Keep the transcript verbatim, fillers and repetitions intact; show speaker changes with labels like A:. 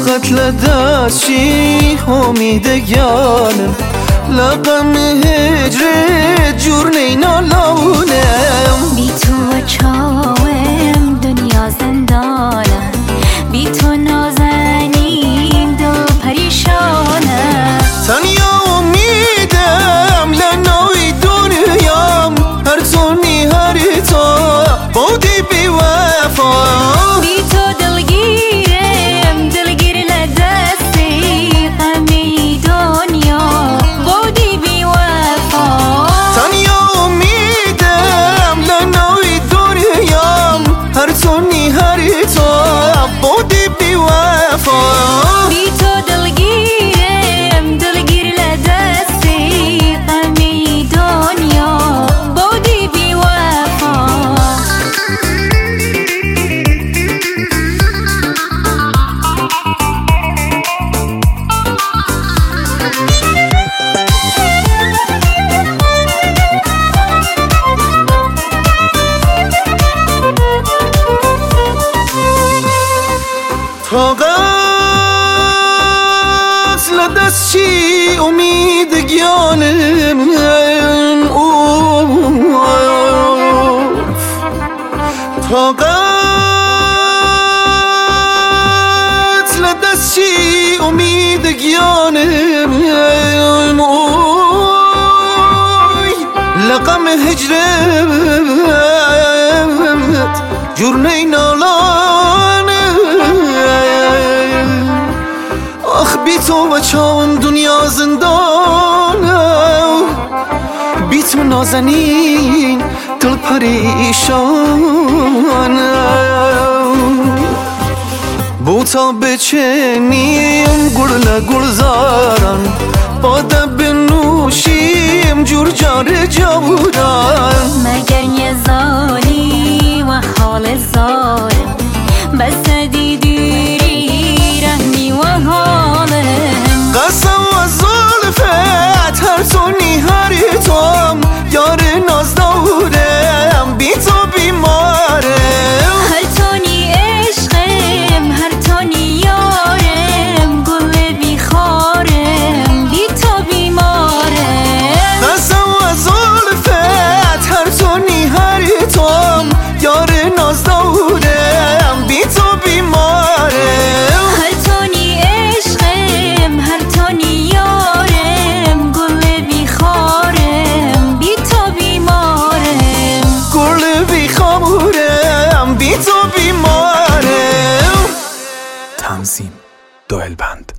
A: قتل دستشی امیدگانم لقم هجرت جور نینا لونم
B: بی تو چاوم دنیا زندانم بی تو نازنین دل پریشانم
A: تنیا امیدم لنوی دنیام هر تونی هر تا بودی بی وفا
B: بی تو دلگیرم دلگیر لدستی غمی دنیا بودی بی وفا
A: تنیا امیدم لنوی دنیام هر تونی هر تا بودی بی وفا
B: بی تو دلگیرم دلگیر لدستی غمی دنیا بودی بی وفا
A: طاقت لدستشی امیدگانم طاقت لدستشی امیدگانم لقم هجرت جور نینالانم آخ بی تو و چاوم دنیا زندانم بی تو نازنین دل پریشانم بوتا بچنیم گل گلزارن باده بنوشیم جور جار جوران
B: مگر یه زاری و حال زارم بس دیدیری رحمی و حالم
A: قسم و زلفت هر تونی هر توم یار ناز دورم بی تو بیمارم
B: هر تونی عشقم هر تونی یارم گل بیخارم بی تو بیمارم
A: قسم و زلفت هر تونی هر توم یار ناز دورم بی تو بیمارم
B: هر تونی عشقم هر تونی یارم گل بیخارم بی تو بیمارم
A: گل بیخارم بی تو بیمارم.
C: تنظیم دوئل بند.